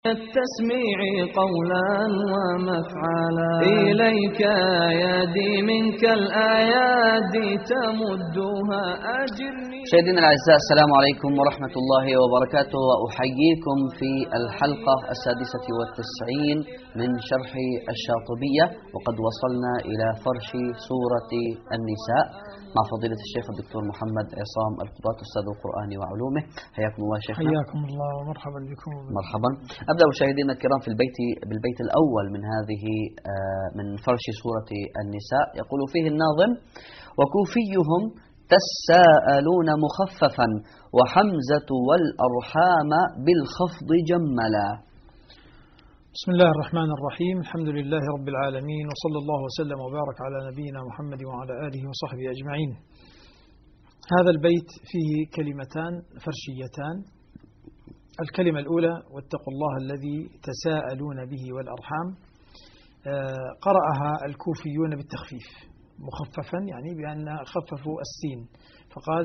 التسميع قولا ومفعلا إليك يدي منك الآيات تمدها أجرني. مشاهدينا الأعزاء، السلام عليكم ورحمة الله وبركاته، وأحييكم في الحلقة 96 من شرح الشاطبية، وقد وصلنا إلى فرش سورة النساء مع فضيلة الشيخ الدكتور محمد عصام القضاة أستاذ القرآن وعلومه. حياكم الله شيخنا. حياكم الله ومرحبا بكم. مرحبا. أبدأ مشاهدينا الكرام في بالبيت الأول من هذه من فرش سورة النساء. يقول فيه الناظم: وكوفيهم تساءلون مخففا وحمزة والأرحام بالخفض جملا. بسم الله الرحمن الرحيم، الحمد لله رب العالمين، وصلى الله وسلم وبارك على نبينا محمد وعلى آله وصحبه أجمعين. هذا البيت فيه كلمتان فرشيتان. الكلمة الأولى: واتقوا الله الذي تساءلون به والأرحام، قرأها الكوفيون بالتخفيف مخففا، يعني بأن خففوا السين فقال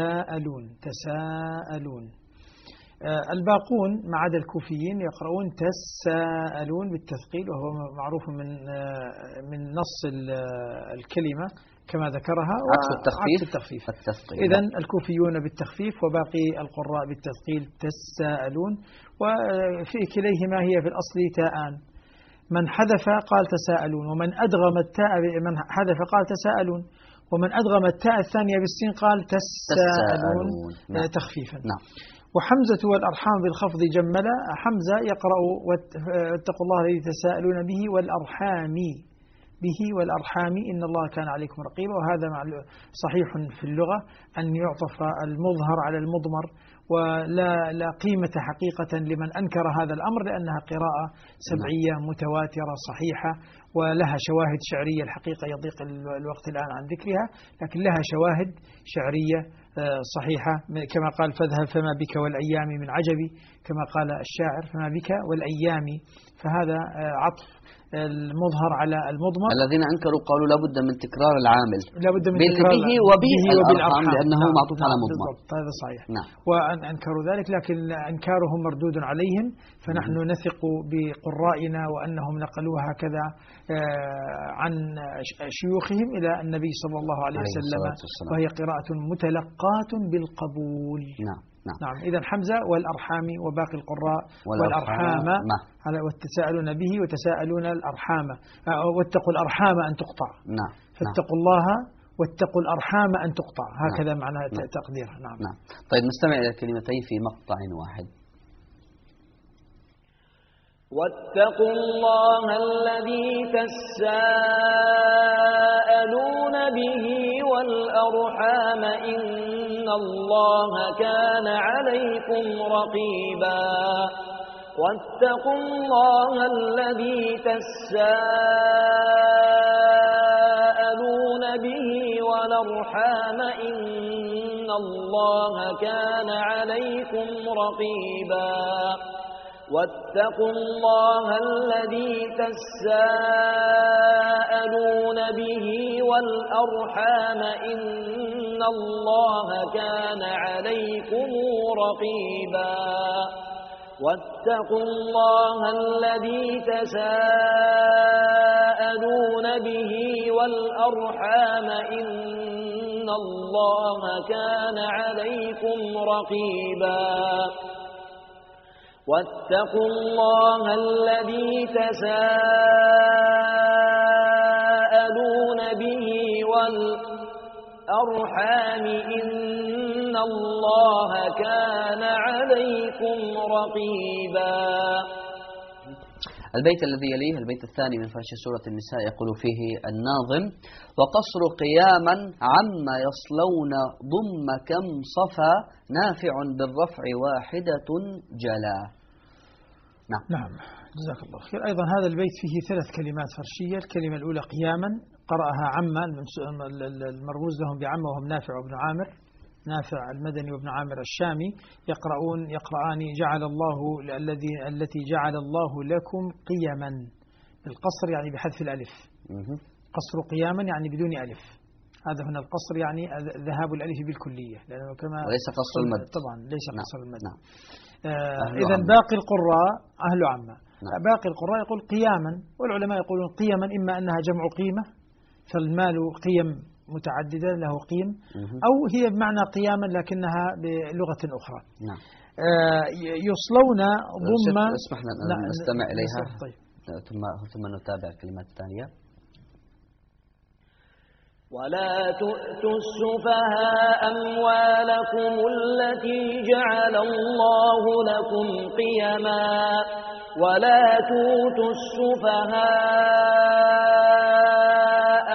تساءلون. الباقون ما عدا الكوفيين يقرؤون تساءلون بالتثقيل، وهو معروف من نص الكلمة كما ذكرها، عكس التخفيف. إذن الكوفيون بالتخفيف وباقي القراء بالتثقيل تساءلون، وفي كليهما هي في الأصل تاءان. من حذف قال تساءلون، ومن أدغم التاء من حذف قال تساءلون، ومن أدغم التاء الثانية بالسين قال تساءلون تخفيفا. نعم. وحمزة والأرحام بالخفض جملا. حمزة يقرأ واتقوا الله الذي تساءلون به والأرحام إن الله كان عليكم رقيبا. وهذا صحيح في اللغة أن يعطف المظهر على المضمر، ولا قيمة حقيقة لمن أنكر هذا الأمر، لأنها قراءة سبعية متواترة صحيحة، ولها شواهد شعرية. الحقيقة يضيق الوقت الآن عن ذكرها، لكن لها شواهد شعرية صحيحة، كما قال: فاذهب فما بك والأيام من عجبي، كما قال الشاعر: فما بك والأيام. فهذا عطف المظهر على المضمر. الذين أنكروا قالوا لابد من تكرار العامل، لابد من تكرار به وبالأرحام، لأنه معطوف على مضمر. هذا صحيح. نعم. وأن أنكروا ذلك، لكن أنكارهم مردود عليهم، فنحن نثق بقرائنا وأنهم نقلوها هكذا عن شيوخهم إلى النبي صلى الله عليه وسلم، وهي قراءة متلقاة بالقبول. نعم. إذن حمزة والأرحام وباقي القراء والأرحام وتساءلون به وتساءلون الأرحام، واتقوا الأرحام أن تقطع. نعم. فاتقوا الله واتقوا الأرحام أن تقطع، هكذا معنى تقديرها. نعم. طيب، نستمع إلى الكلمتين في مقطع واحد. واتقوا الله الذي تساءلون به والأرحام إن الله كان عليكم رقيبا. واتقوا الله الذي تساءلون به والأرحام إن الله كان عليكم رقيبا. واتقوا الله الذي تساءلون به والأرحام إن الله كان عليكم رقيبا. واتقوا الله الذي تساءلون به والأرحام إن الله كان عليكم رقيبا. واتقوا الله الذي تساءلون به والأرحام إن الله كان عليكم رقيبا. البيت الذي يليه البيت الثاني من فرش سورة النساء، يقول فيه الناظم: وقصر قياما عما يصلون ضم كم صفا نافع بالرفع واحدة جلا. نعم، جزاك الله خير. أيضا هذا البيت فيه 3 كلمات فرشية. الكلمة الأولى قياما، قرأها عما المرموز لهم بعما وهم نافع وابن عامر، نافع المدني وابن عامر الشامي، يقرآن جعل الله التي جعل الله لكم قيما، القصر يعني بحذف الألف. قصر قياما يعني بدون ألف. هذا هنا القصر يعني ذهاب الألف بالكلية، لأنه كما وليس قصر المد. طبعا ليس قصر المد. إذن باقي القراء أهل عامة. نعم. باقي القراء يقول قياما، والعلماء يقولون قيما إما أنها جمع قيمة، فالمال قيم متعددة له قيم، أو هي بمعنى قياما لكنها بلغة أخرى. نعم. يصلون ضم. اسمحنا أن نستمع إليها. طيب. ثم نتابع الكلمات الثانية. ولا تؤتوا السفهاء أموالكم التي جعل الله لكم قيما ولا تؤتوا السفهاء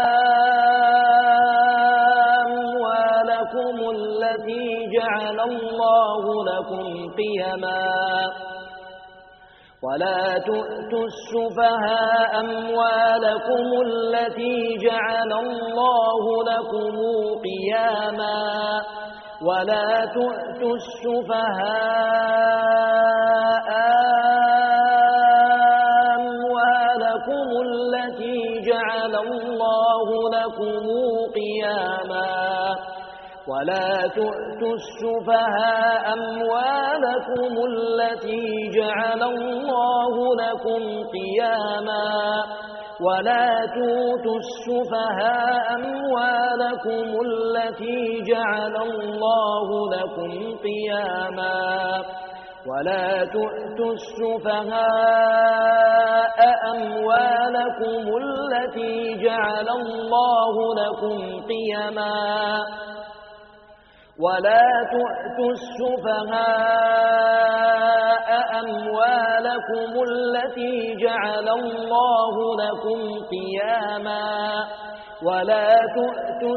أموالكم التي جعل الله لكم قيما ولا تؤتوا السفهاء أموالكم التي جعل الله لكم قياما ولا تؤتوا السفهاء أموالكم التي جعل الله لكم قياما ولا تؤتوا السفهاء أموالكم التي جعل الله لكم قياما ولا تؤتوا السفهاء أموالكم التي جعل الله لكم قياما ولا تؤتوا السفهاء أموالكم التي جعل الله لكم قياما ولا تؤتوا السفهاء أموالكم التي جعل الله لكم قياما ولا تؤتوا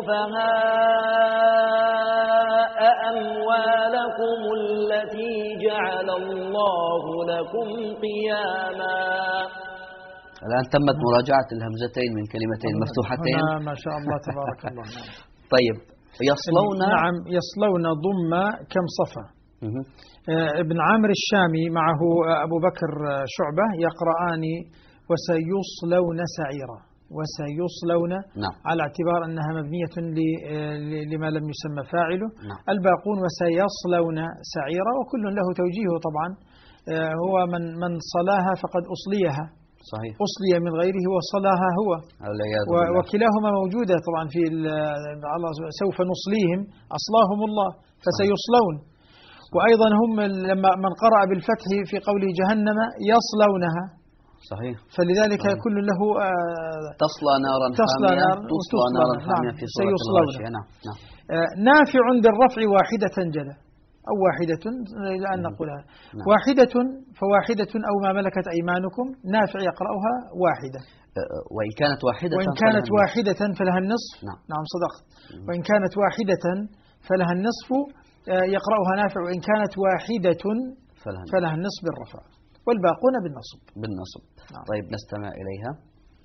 السفهاء أموالكم التي جعل الله لكم قياما. الآن تمت مراجعة الهمزتين من كلمتين مفتوحتين. ما شاء الله تبارك الله. طيب. يصلون. نعم. يصلون ضم كم صفة. ابن عامر الشامي معه أبو بكر شعبة يقرآن وسيصلون سعيرا وسيصلون. نعم. على اعتبار أنها مبنية لما لم يسمى فاعله. نعم. الباقون وسيصلون سعيرا، وكل له توجيهه طبعا. هو من صلاها فقد أصليها. صحيح. أصلي من غيره وصلاها هو، وكلاهما موجودة طبعا في الله سوف نصليهم أصلاهم الله فسيصلون. وأيضا هم لما من قرأ بالفتح في قوله جهنم يصلونها. صحيح. فلذلك كل له تصلى نارا حامية تصلى نارا حامية في سورة الغاشية. نعم. نافع بالرفع واحدة جلى أو واحدة الآن نقولها. نعم. واحدة فواحدة أو ما ملكت أيمانكم. نافع يقرأها واحدة. وإن كانت واحدة فلها النصف. نعم. نعم صدقت. وإن كانت واحدة فلها النصف يقرأها نافع، وإن كانت واحدة فلها النصف بالرفع، والباقون بالنصب. نعم. طيب نستمع إليها.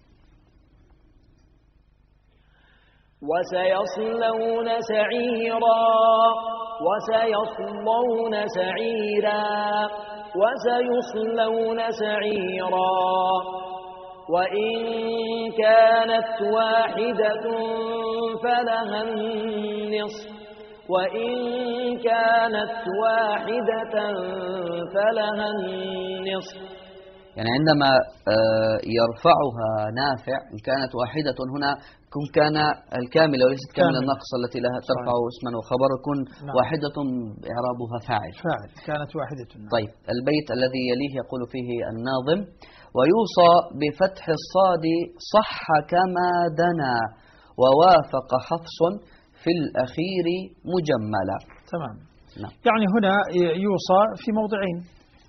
وسيصلون سعيرا وسيصلون سعيرا وسيصلون سعيرا وإن كانت واحدة فلها النصف وإن كانت واحدة فلها النصف. يعني عندما يرفعها نافع إن كانت واحدة هنا كان الكاملة وليست كاملة النقص التي لها ترفع اسما وخبر كن. نعم. واحدة إعرابها فاعل كانت واحدة. نعم. طيب البيت الذي يليه يقول فيه الناظم ويوصى بفتح الصاد صح كما دنا ووافق حفص في الأخير مجملا. تمام. نعم. يعني هنا يوصى في موضعين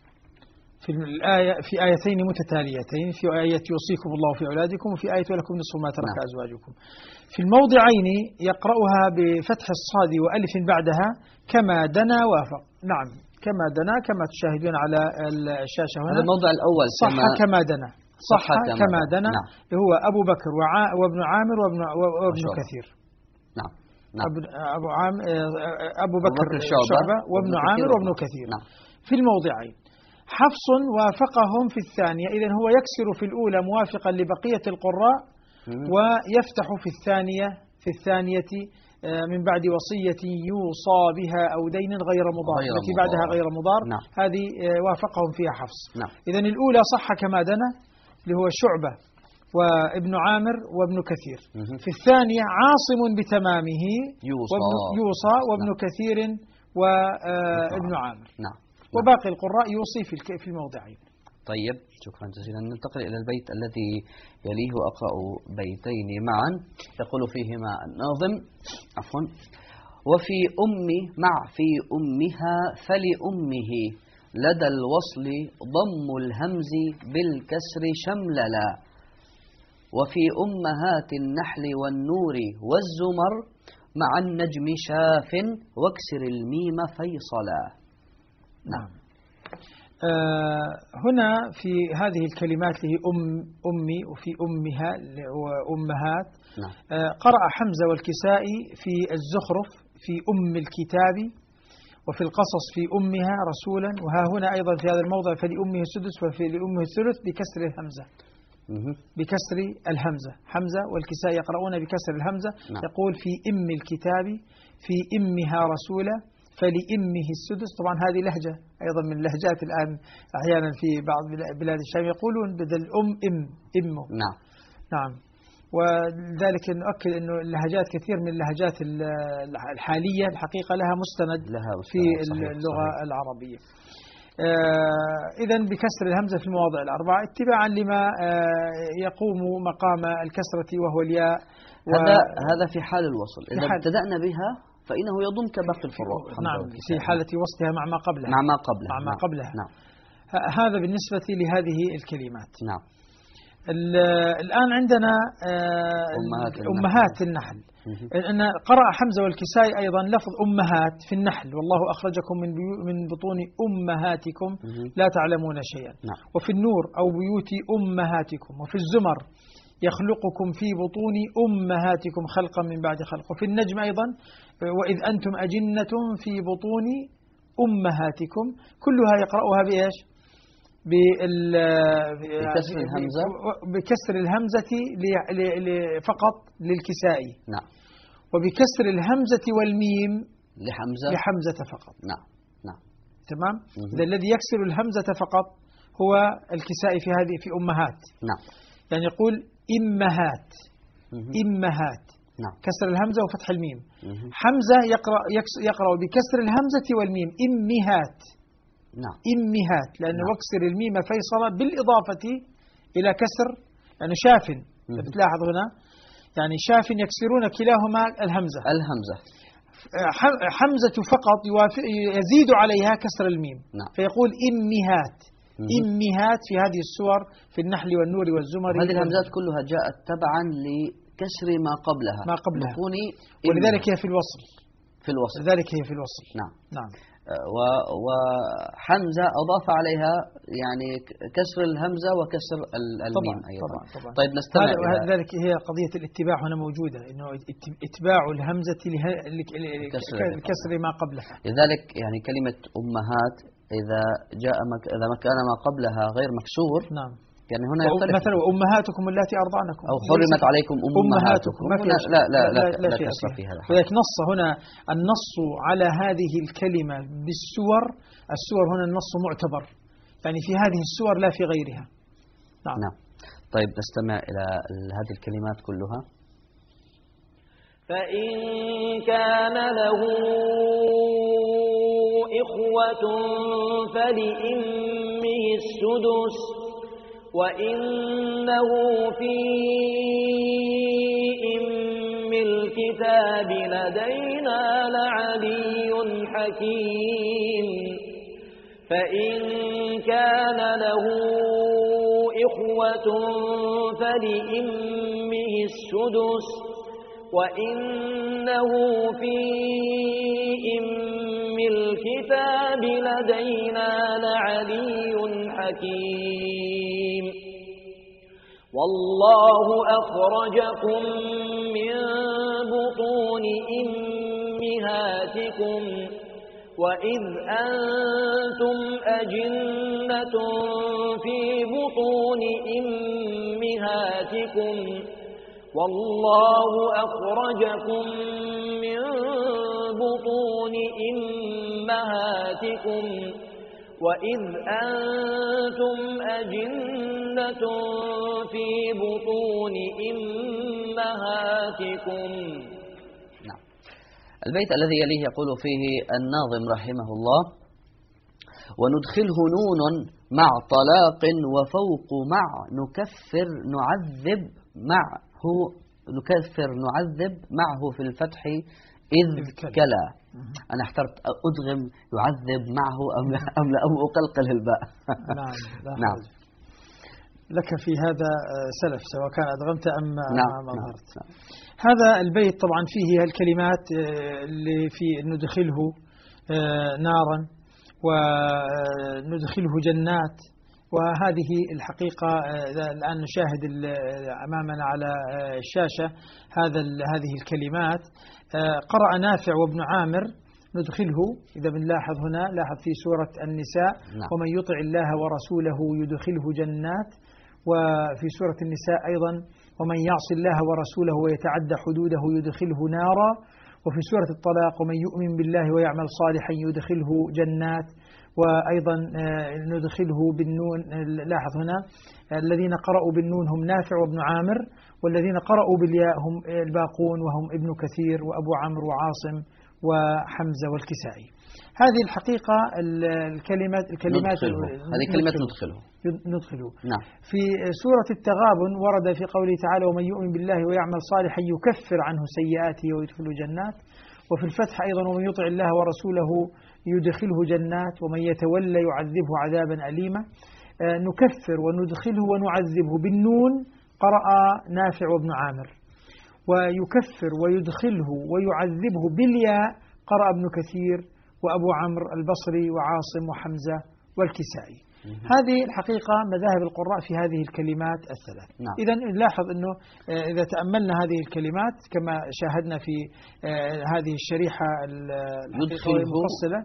في آيتين متتاليتين، في آية يوصيكم الله في أولادكم وفي آية ولكم نصف ما ترك أزواجكم. في الموضعين يقرأها بفتح الصاد وألف بعدها كما دنا وافق. نعم كما دنا كما تشاهدون على الشاشة هنا. هذا الموضع الأول صح كما دنا. صح كما دنا. نعم. هو أبو بكر وابن عامر وابن كثير. نعم. أبو بكر شعبة وابن عامر وابن كثير. نعم. في الموضعين. حفص وافقهم في الثانية، إذن هو يكسر في الأولى موافقا لبقية القراء ويفتح في الثانية من بعد وصية يوصى بها أو دين غير مضار، التي بعدها غير مضار. نعم. هذه وافقهم فيها حفص. نعم. إذن الأولى صح كما دنا، اللي هو شعبة وابن عامر وابن كثير. في الثانية عاصم بتمامه يوصى وابن كثير وابن عامر. نعم. وباقي القراء يوصي في الموضعين. طيب، شكرا جزيلا. ننتقل إلى البيت الذي يليه، أقرأ بيتين معا يقول فيهما الناظم وفي في أمها فلأمه لدى الوصل ضم الهمز بالكسر شمللا، وفي أمهات النحل والنور والزمر مع النجم شاف واكسر الميم فيصلا. نعم. هنا في هذه الكلمات اللي هي أمي وفي أمها وأمهات. نعم. قرأ حمزة والكسائي في الزخرف في أم الكتاب، وفي القصص في أمها رسولا، وها هنا أيضا في هذا الموضع فلأمه السدس وفي لأمه الثلث بكسر الهمزة. بكسر الهمزة، حمزة والكسائي يقرؤون بكسر الهمزة. نعم. يقول في أم الكتاب في أمها رسولا فلأمه السدس. طبعا هذه لهجة أيضا من اللهجات الآن أحيانا في بعض بلاد الشام يقولون بدل أمه. نعم. نعم. وذلك نؤكد أنه اللهجات كثير من اللهجات الحالية الحقيقة لها مستند في اللغة العربية. إذن بكسر الهمزة في المواضع الأربعة اتباعا لما يقوم مقام الكسرة وهو الياء. هذا في حال الوصل. إذا ابتدأنا بها فإنه يضم كباقي الفروع. نعم، في حالة وصلها مع ما قبلها. مع ما قبلها. نعم. هذا بالنسبة لهذه الكلمات. نعم. الآن عندنا أمهات النحل. أن قرأ حمزة والكسائي أيضا لفظ أمهات في النحل، والله أخرجكم من بطون أمهاتكم لا تعلمون شيئا. نعم. وفي النور أو بيوت أمهاتكم، وفي الزمر يخلقكم في بطون أمهاتكم خلقا من بعد خلق. وفي النجم أيضا وإذ أنتم أجنة في بطون أمهاتكم، كلها يقرأها بإيش؟ بكسر الهمزة فقط للكسائي. نعم. وبكسر الهمزة والميم لحمزة فقط. نعم. نعم. تمام. إذا الذي يكسر الهمزة فقط هو الكسائي في هذه في أمهات. نعم. يعني يقول إمهات. نعم. كسر الهمزة وفتح الميم. حمزة يقرأ بكسر الهمزة والميم إمهات. نعم. إمهات، لأنه وكسر الميم فيصلة بالإضافة إلى كسر، يعني شاف. بتلاحظ هنا يعني شاف يكسرون كلاهما الهمزة. حمزة فقط يزيد عليها كسر الميم. نعم. فيقول إمهات. إمهات في هذه السور في النحل والنور والزمر. هذه الهمزات كلها جاءت تبعا لكسر ما قبلها. ولذلك هي في الوصل. نعم. نعم. وحمزة أضاف عليها يعني كسر الهمزة وكسر الميم أيضا. طبعا. طيب نستمع. ذلك هي قضية الاتباع هنا موجودة، إنه اتباع الهمزة لكسر ما قبلها. لذلك يعني كلمة أمهات إذا كان ما قبلها غير مكسور. نعم. يعني هنا يختلف. مثلا أمهاتكم اللاتي أرضعنكم، أو حرمت عليكم أمهاتكم. لا كسر فيها. ولذلك نص هنا النص على هذه الكلمة بالسور. السور هنا النص معتبر، يعني في هذه السور لا في غيرها. نعم. طيب نستمع إلى هذه الكلمات كلها. فإن كان له إخوة فلأمه السدس، وإنه في أم الكتاب لدينا لعلي حكيم. فإن كان له إخوة فلأمه السدس، وإنه في أم الكتاب لدينا لعلي حكيم. والله أخرجكم من بطون أمهاتكم وإذ أنتم أجنة في بطون أمهاتكم والله أخرجكم من بطون أمهاتكم وإذ أنتم أجنة في بطون أمهاتكم. نعم. البيت الذي يليه يقول فيه الناظم رحمه الله: وندخله نون مع طلاق وفوق مع نكفر نعذب معه في الفتح إذ كلا. أنا احترت أدغم يعذب معه أم أقلقل الباء. نعم. لك في هذا سلف سواء كان أدغمت أم أظهرت. هذا البيت طبعا فيه الكلمات اللي في ندخله نارا وندخله جنات، وهذه الحقيقة الآن نشاهد أمامنا على الشاشة هذه الكلمات. قرأ نافع وابن عامر ندخله، إذا بنلاحظ هنا لاحظ في سورة النساء: ومن يطع الله ورسوله يدخله جنات، وفي سورة النساء أيضا: ومن يعص الله ورسوله ويتعدى حدوده يدخله نارا، وفي سورة الطلاق: ومن يؤمن بالله ويعمل صالحا يدخله جنات، وأيضا ندخله بالنون. لاحظ هنا الذين قرأوا بالنون هم نافع وابن عامر، والذين قرأوا بالياء هم الباقون وهم ابن كثير وأبو عمرو وعاصم وحمزة والكسائي. هذه الحقيقة الكلمات هذه كلمة ندخله. نعم. في سورة التغابن ورد في قوله تعالى: ومن يؤمن بالله ويعمل صالحا يكفر عنه سيئاته ويدخله جنات. وفي الفتح أيضا: ومن يطع الله ورسوله يدخله جنات ومن يتولى يعذبه عذابا أليما. نكفر وندخله ونعذبه بالنون قرأ نافع وابن عامر، ويكفر ويدخله ويعذبه بالياء قرأ ابن كثير وأبو عمرو البصري وعاصم وحمزة والكسائي. هذه الحقيقة مذاهب القراء في هذه الكلمات الثلاث. نعم. إذن نلاحظ أنه إذا تأملنا هذه الكلمات كما شاهدنا في هذه الشريحة المفصلة: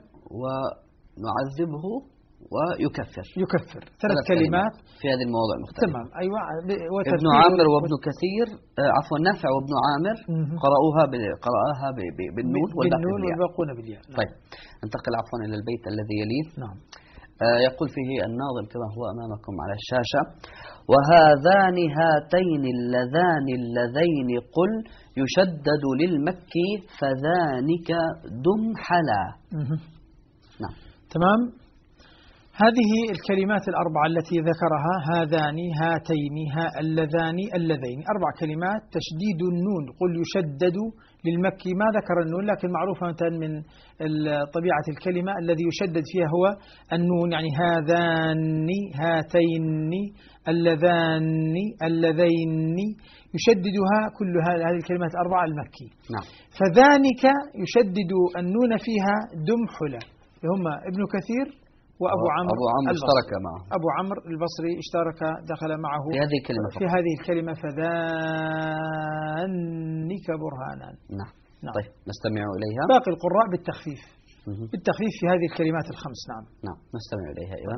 ونعذبه ويكفر. ثلاث كلمات في هذه المواضع المختلفة. تمام. أيوة. ابن عامر وابن كثير عفوا نافع وابن عامر قرأوها بالنون والباقون بالياء. طيب ننتقل عفوا إلى البيت الذي يليه. نعم. يقول فيه الناظم كما هو أمامكم على الشاشة: وهذان هاتين اللذين قل يشدد للمكي فذانك دم حلا. نعم. تمام. هذه الكلمات الأربعة التي ذكرها: هذان، هاتين، اللذين، 4 كلمات. تشديد النون قل يشدد للمكي، ما ذكر النون لكن معروفة من طبيعة الكلمة الذي يشدد فيها هو النون، يعني هذان، هاتين، اللذين يشددها كل هذه الكلمات الأربعة المكي. نعم. فذانك يشدد النون فيها دم حلا، هم ابن كثير وأبو عمرو اشترك معه. أبو عمرو البصري اشترك دخل معه في هذه الكلمة فذانك برهانان. نعم. طيب نستمع إليها. باقي القراء بالتخفيف في هذه الكلمات الخمس. نعم نستمع إليها إذن.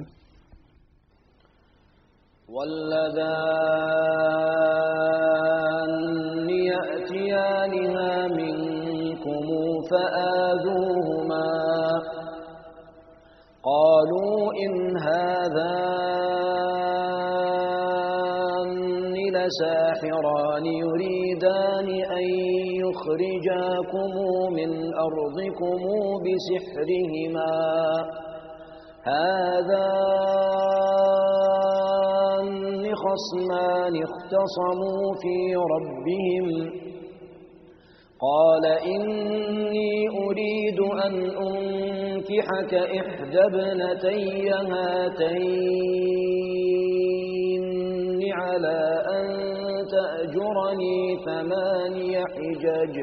واللذان يأتيانها منكم فآذوهما قالوا إن هذان لساحران يريدان أن يخرجاكم من أرضكم بسحرهما هذان خصمان اختصموا في ربهم قال إني أريد أن أنكحك إحدى ابنتي هاتين على أن تأجرني 8 حجج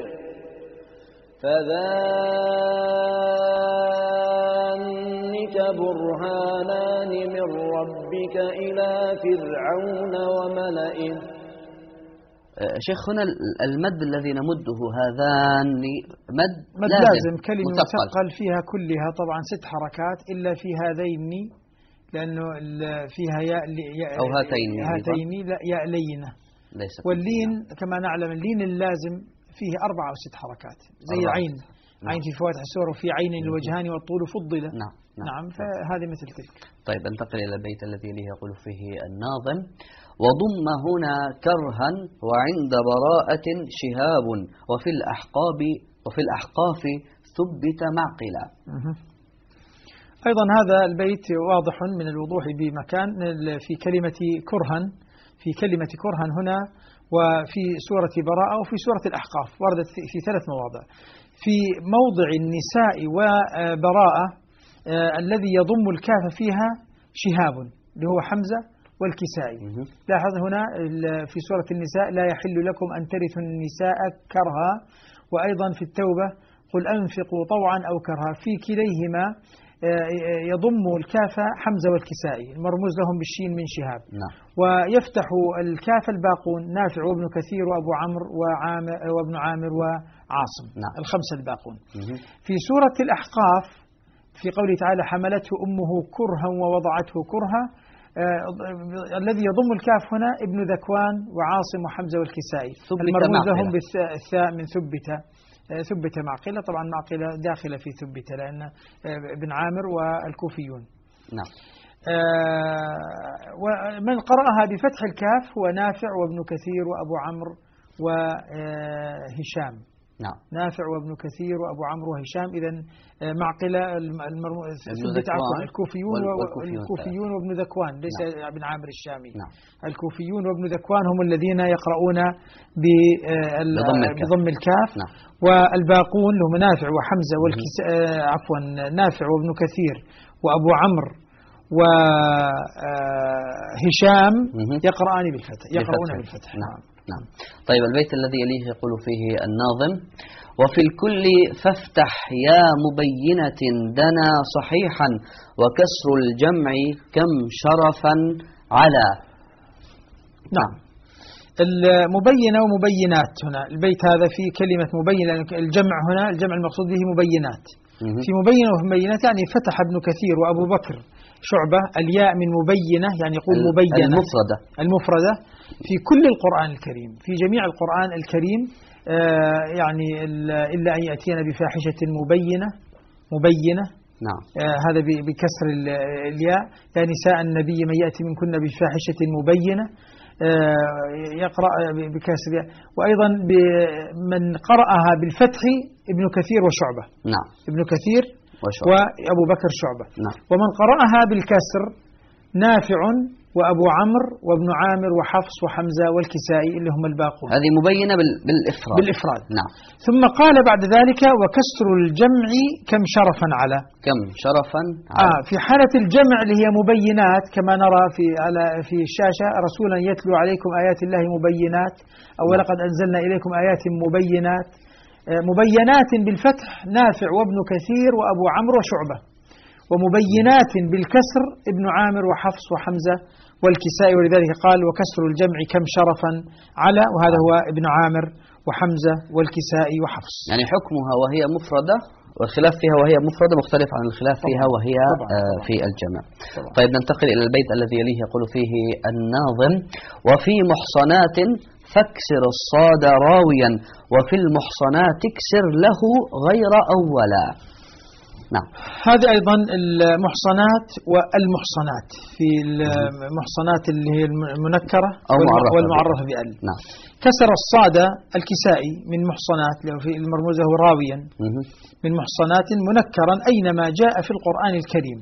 فذلك برهانان من ربك إلى فرعون وملئه. شيخ هنا المد الذي نمده هذان مد لازم كلمة مثقل فيها كلها طبعا 6 حركات إلا في هذين لأنه فيها ياء أو هاتين لا ياء لينة. واللين كما نعلم اللين اللازم فيه 4 أو 6 حركات زي عين في فواتح السور وفي عين الوجهان والطول فضل. نعم فهذه مثل تلك. طيب انتقل إلى البيت الذي يليه يقول فيه الناظم: وضم هنا كرها وعند براءة شهاب وفي الأحقاف ثبت معقلا. أيضا هذا البيت واضح من الوضوح بمكان في كلمة كرها، في كلمة كرها هنا وفي سورة براءة وفي سورة الأحقاف، وردت في 3 مواضع. في موضع النساء وبراءة الذي يضم الكاف فيها شهاب اللي هو حمزة والكسائي. لاحظ هنا في سورة النساء: لا يحل لكم أن ترثوا النساء كرها، وأيضا في التوبة: قل أنفقوا طوعا أو كرها. في كليهما يضم الكاف حمزة والكسائي المرموز لهم بالشين من شهاب. ويفتح الكاف الباقون: نافع وابن كثير وأبو عمرو وابن عامر وعاصم. ال5 الباقون. في سورة الأحقاف في قوله تعالى: حملته أمه كرها ووضعته كرها، الذي يضم الكاف هنا ابن ذكوان وعاصم وحمزة والكسائي المرموز لهم بالثاء من ثبت معقلة. طبعا معقلة داخلة في ثبت لأن ابن عامر والكوفيون. ومن قرأها بفتح الكاف هو نافع وابن كثير وأبو عمرو وهشام. نافع وابن كثير وأبو عمرو وهشام. إذن معقلة ثبت الكوفيون وابن ذكوان، ليس ابن عامر الشامي. الكوفيون وابن ذكوان هم الذين يقرؤون بضم الكاف. والباقون هم نافع وحمزة نافع وابن كثير وأبو عمرو وهشام يقرؤون بالفتح. نعم. طيب البيت الذي يليه يقول فيه الناظم: وفي الكل فافتح يا مبينة دنا صحيحا وكسر الجمع كم شرفا على. نعم. المبينة ومبينات هنا البيت هذا في كلمة مبينة، الجمع هنا الجمع المقصود به مبينات. في مبينة ومبينات يعني فتح ابن كثير وأبو بكر شعبة الياء من مبينة، يعني يقول مبينة المفردة في كل القرآن الكريم، في جميع القرآن الكريم، يعني إلا أن يأتينا بفاحشة مبينة. هذا بكسر الياء: يا نساء النبي من يأتي منكن بفاحشة مبينة، يقرأ بكسر الياء. وأيضا من قرأها بالفتح ابن كثير وشعبة. ابن كثير وأبو بكر شعبة. ومن قرأها بالكسر نافع وأبو عمرو وابن عامر وحفص وحمزة والكسائي اللي هم الباقون. هذه مبينة بالإفراد. ثم قال بعد ذلك: وكسر الجمع كم شرفا على. في حالة الجمع اللي هي مبينات كما نرى في الشاشة: رسولا يتلو عليكم آيات الله مبينات، أو ولقد أنزلنا إليكم آيات مبينات. مبينات بالفتح نافع وابن كثير وأبو عمرو وشعبة، ومبينات بالكسر ابن عامر وحفص وحمزة والكسائي. ولذلك قال: وكسر الجمع كم شرفا على، وهذا هو ابن عامر وحمزة والكسائي وحفص. يعني حكمها وهي مفردة والخلاف فيها وهي مفردة مختلف عن الخلاف فيها وهي في الجمع. طيب ننتقل إلى البيت الذي يليه يقول فيه الناظم: وفي محصنات فاكسر الصاد راويا وفي المحصنات اكسر له غير أولا. هذه أيضا المحصنات والمحصنات. في المحصنات اللي هي المنكرة والمعرفة بأل. كسر الصاد الكسائي من محصنات في المرموزة هو راويا من محصنات منكرا أينما جاء في القرآن الكريم.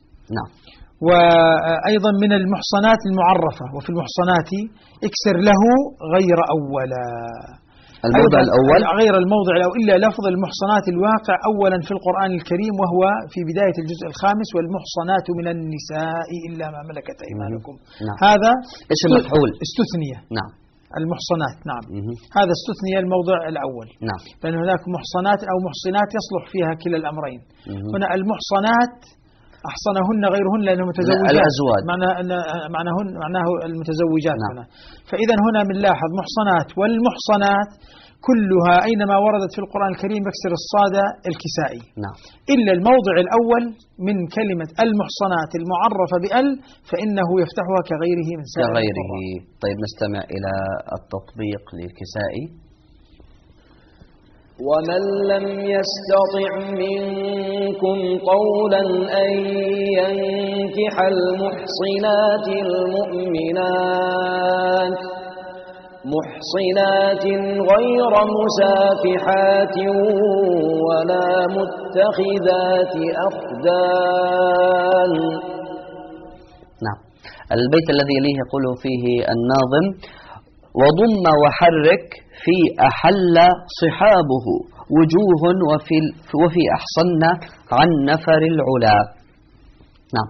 وأيضا من المحصنات المعرفة: وفي المحصنات اكسر له غير أولا. الموضع الأول غير الموضع الأول إلا لفظ المحصنات الواقع أولا في القرآن الكريم، وهو في بداية الجزء 5: والمحصنات من النساء إلا ما ملكت أيمانكم. هذا اسم مفعول استثنية. المحصنات. هذا استثنية الموضع الأول. لأن هناك محصنات أو محصنات يصلح فيها كلا الأمرين. هنا المحصنات أحصنهن غيرهن لأنه متزوجات، الأزواج معناه المتزوجات. هنا فإذا هنا بنلاحظ محصنات والمحصنات كلها أينما وردت في القرآن الكريم يكسر الصاد الكسائي. إلا الموضع الأول من كلمة المحصنات المعرفة بأل فإنه يفتحها كغيره من سائر القرآن. طيب نستمع إلى التطبيق للكسائي. ومن لم يستطع منكم طولا أن ينكح المحصنات المؤمنات محصنات غير مسافحات ولا متخذات أخدان. نعم. البيت الذي يليه يقول فيه الناظم: وضم وحرك في أحل صحابه وجوه وفي أحصن عن نفر العلا. نعم.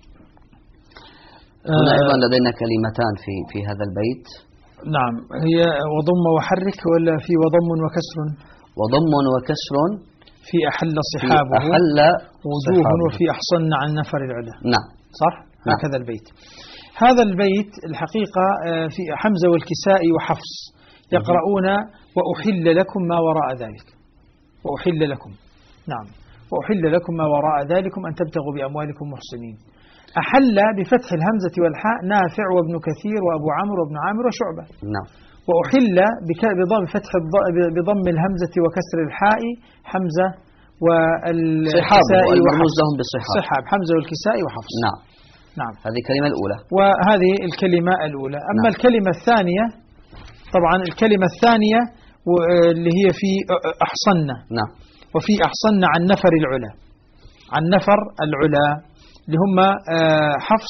هنا أيضا لدينا كلمتان في هذا البيت. نعم، هي وضم وحرك ولا في وضم وكسر؟ وضم وكسر في أحل صحابه أحل وجوه صحابه وفي أحصن عن نفر العلا. نعم صح؟ هكذا البيت. هذا البيت الحقيقة في حمزة والكسائي وحفص يقرؤون وأحل لكم ما وراء ذلك. وأحل لكم، نعم، وأحل لكم ما وراء ذلكم أن تبتغوا بأموالكم محسنين. أحل بفتح الهمزة والحاء نافع وابن كثير وأبو عمرو وابن عامر وشعبة. نعم. وأحل بضم الهمزة وكسر الحاء حمزة والكسائي وحفص. صحاب حمزة والكسائي وحفص. نعم. نعم، هذه الكلمة الأولى. وهذه الكلمة الأولى. أما الكلمة الثانية، طبعا الكلمة الثانية اللي هي في أحصنا. نعم. وفي أحصنا عن نفر العلا. عن نفر العلا اللي هم حفص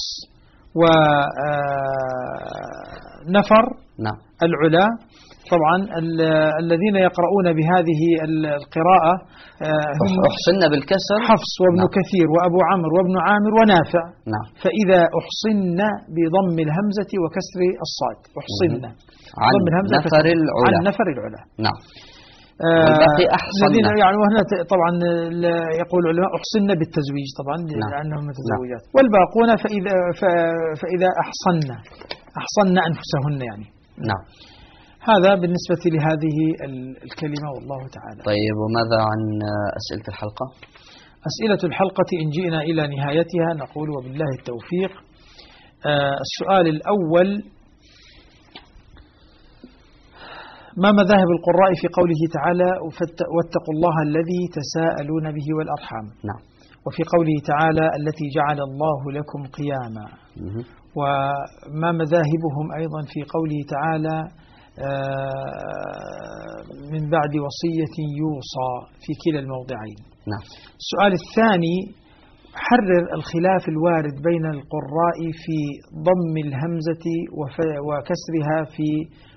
ونفر. نعم. العلا. طبعا الذين يقرؤون بهذه القراءة هم أحصن بالكسر حفص وابن نعم. كثير وأبو عمرو وابن عامر ونافع. نعم. فإذا أحصن بضم الهمزة وكسر الصاد أحصن عن نفر العلا. عن نفر العلا. نعم. والباقي أحصن. يعني وهنا طبعا يقول العلماء أحصن بالتزويج طبعا لأنهم متزوجات. نعم. والباقون فإذا أحصن أنفسهن يعني. نعم. هذا بالنسبة لهذه الكلمة والله تعالى. طيب، وماذا عن أسئلة الحلقة؟ أسئلة الحلقة إن جئنا إلى نهايتها نقول وبالله التوفيق. السؤال الأول: ما مذاهب القراء في قوله تعالى واتقوا الله الذي تساءلون به والأرحام؟ نعم. وفي قوله تعالى التي جعل الله لكم قياما. وما مذاهبهم أيضا في قوله تعالى من بعد وصية يوصى في كلا الموضعين. نعم. السؤال الثاني: حرر الخلاف الوارد بين القراء في ضم الهمزة وكسرها في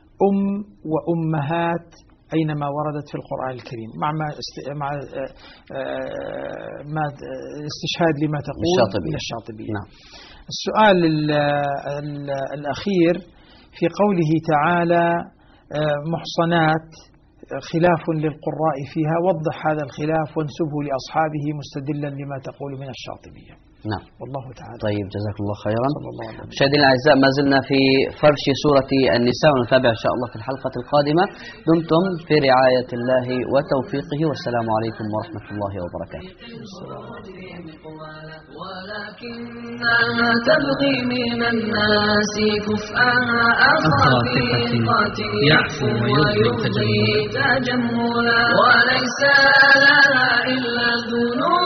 وأمهات أينما وردت في القرآن الكريم مع استشهاد لما تقول من الشاطبية. نعم. السؤال الأخير: في قوله تعالى محصنات خلاف للقراء فيها، وضح هذا الخلاف وانسبه لأصحابه مستدلا لما تقول من الشاطبية. نعم. والله تعالى. طيب، جزاكم الله خيرا. مشاهدينا الأعزاء، ما زلنا في فرش سورة النساء، ونتابع إن شاء الله في الحلقة القادمة. دمتم في رعاية الله وتوفيقه، والسلام عليكم ورحمة الله وبركاته. ولكنها تبغي من الناس كفءها أخاطئة يعفو ويرضي تجملا، وليس لها إلا الذنوب